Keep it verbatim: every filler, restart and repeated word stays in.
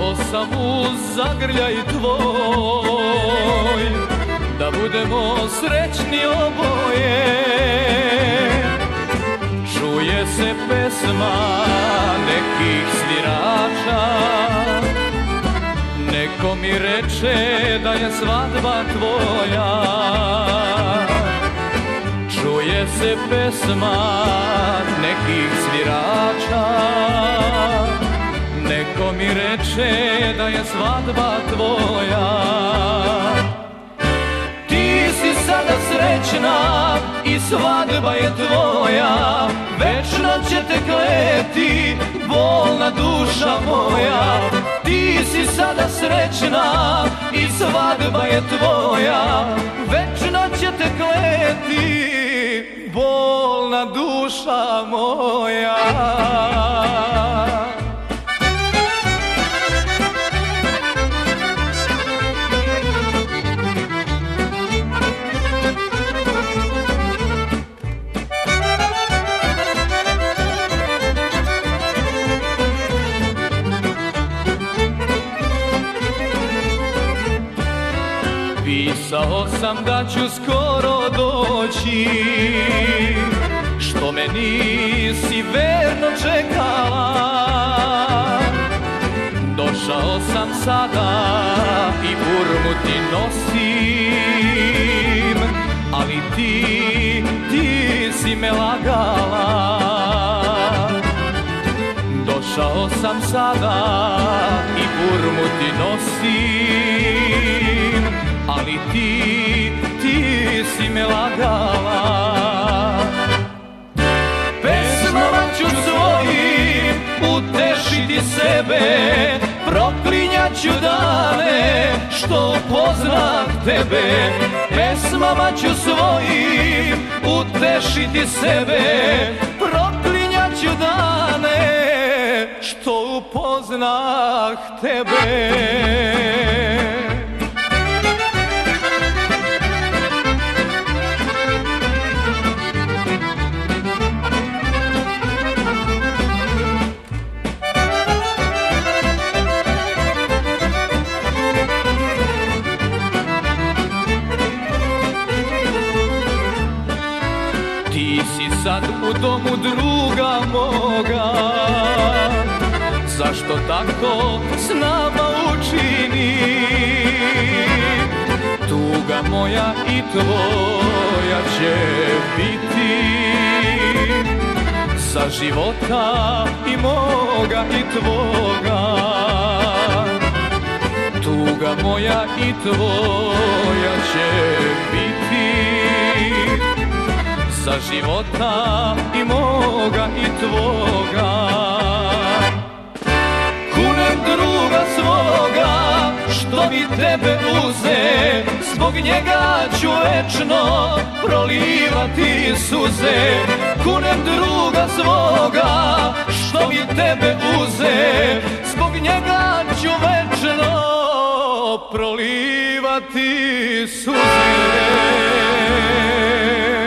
Pisao sam uz zagrljaj tvoj, da budemo srećni oboje. Čuje se pesma nekih svirača, neko mi reče da je svadba tvoja. Čuje se pesma nekih svirača, neko mi reče da je svadba tvoja. Ti si sada srećna i svadba je tvoja, večno će te kleti bolna duša moja. Ti si sada srećna i svadba je tvoja, večno će te kleti bolna duša moja. Pisao sam da ću skoro doći, što me nisi verno čekala. Došao sam sada i burmu ti nosim, ali ti, ti si me lagala. Došao sam sada i burmu ti nosim, ali ti, ti si me lagala. Pesmama ću svojim utešiti sebe, proklinjaću dane što upoznah tebe. Pesmama ću svojim utešiti sebe, proklinjaću dane što upoznah tebe. Ti si sad u domu druga moga, zašto tako s nama učini? Tuga moja i tvoja će biti za života i moga i tvoga. Tuga moja i tvoja će biti za života i moga i tvoga. Kunem druga svoga što mi tebe uze, zbog njega ću večno prolivati suze. Kunem druga svoga što mi tebe uze, zbog njega ću večno prolivati suze.